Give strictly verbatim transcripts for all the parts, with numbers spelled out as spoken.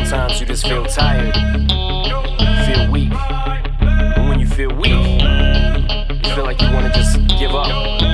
Sometimes you just feel tired, feel weak. And when you feel weak, you feel like you wanna just give up.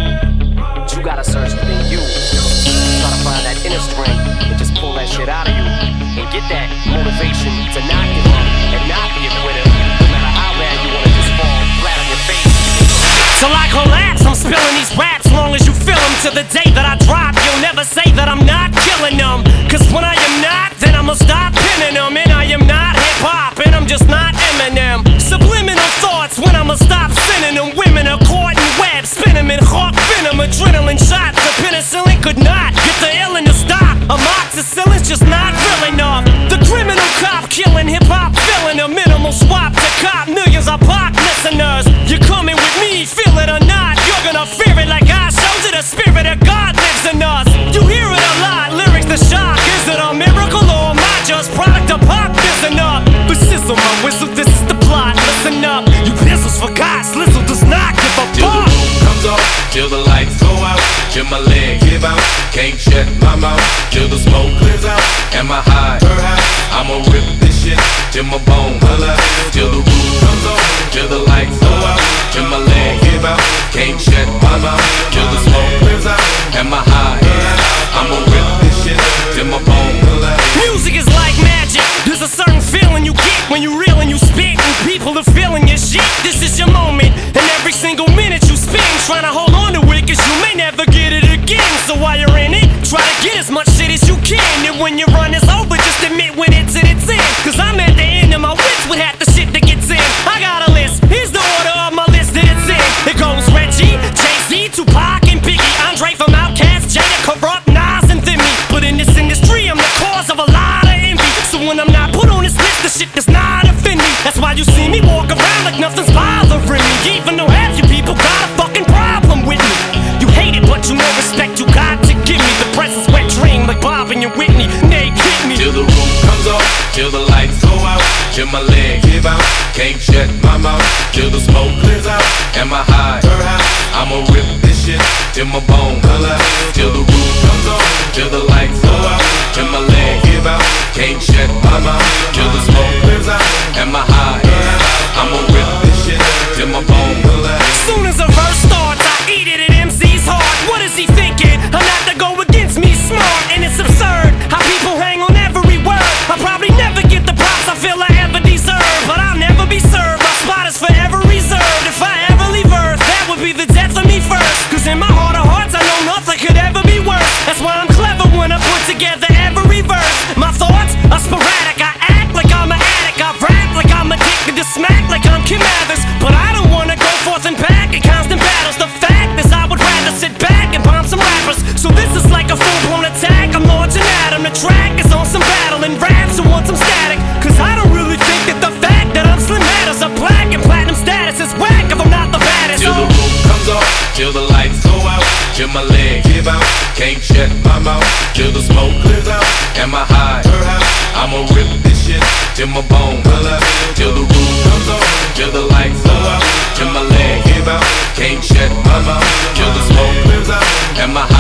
But you gotta search within you. Try to find that inner strength and just pull that shit out of you. And get that motivation to not give up and not be a quitter. No matter how bad you wanna just fall flat on your face. Till I collapse, I'm spilling these raps. Long as you feel them to the day that I drop, you'll never say that I'm not killing them. Cause when I am not, then I'ma stop pinning them. And I am not hip-hop, and I'm just not Eminem. Subliminal thoughts when I'ma stop sending them. Women are caught in webs, spin them in hawk venom. Adrenaline shots, the penicillin could not get the illin' to stop. Amoxicillin's just not real enough. The criminal cop killing hip-hop, filling a minimal swap to cop millions of pop listeners. You're coming with me, feel it or not, you're gonna fear it like I showed you. The spirit of God lives in us. You hear it a lot, lyrics the shock. Is it a miracle or am I just product of pop? Listen up, but sizzle my whistle, this is the plot. Listen up, you pistols forgot, Slizzle does not give a Till fuck. the roof comes off, till the lights go out, till my leg give out, can't shut my mouth, till the smoke clears out, and my high, I'ma rip this shit, till my bone holla, till the roof comes off, till the lights go out, till my leg give out, can't shut my mouth, till the smoke clears out, and my high, I'ma rip this shit, till my bone holla. Music is like magic. There's a certain feeling you get when you reel and you spit, and people are feeling your shit. This is your moment, and every single minute you spend trying to hold on to it, cause you may never get it again. So while you're in it, try to get as much shit as you can. And when your run is over, just admit when it's in its end. Cause I'm at the end of my wits with half the shit that gets in. I got a list, here's the order of my list that it's in. It goes Reggie, Jay-Z, Tupac, and Biggie, Andre from Outkast, Jada, Corrupt, Nas, and Thimmy. But in this industry, I'm the cause of a lot of envy. So when I'm not put on this list, the shit does not offend me. That's why you see me walk around like nothing's bothering me. Even though half you people got a fucking problem with me. You hate it, but you know respect you got to give me. The presence wet dream like Bob and your Whitney. They hit me. Till the roof comes off, till the lights go out, till my leg give out, can't shut my mouth, till the smoke clears out, and my high, I'ma rip this shit, till my bone holla, till the roof comes off, till the lights go out, till my leg give out, can't shut my mouth, till the smoke clears out, and my high, I'ma rip this shit, till my bone holla. Soon as a verse starts, I eat it at M C's heart. What is he thinking? I'm not to go against me, smart, and it's absurd how people hang on every word. I'll probably never get the props I feel I ever deserve, but I'll never be served. My spot is forever reserved. If I ever leave Earth, that would be the death of me first. Cause in my heart of hearts, I know nothing could ever be worse. That's why I'm clever when I put together every verse. My thoughts are sporadic. I act like I'm an addict. I rap like I'm addicted to smack like I'm Kim Mathers. But I don't wanna go forth and back in constant battles. The fact is I would rather sit back and bomb some rappers. So this is like a full-blown attack. I'm launching at 'em. The track is on some battle and raps who want some static. Cause I don't really think that the fact that I'm Slim matters. A black and platinum status is whack if I'm not the baddest. Till the roof comes off, till the lights go out, till my leg give out, can't shut my mouth, till the smoke clears out, and my high, I'ma rip this shit, till my bone holla, till the roof comes off, till the lights go out, till my leg give out, can't shut my mouth, till the smoke clears out, and my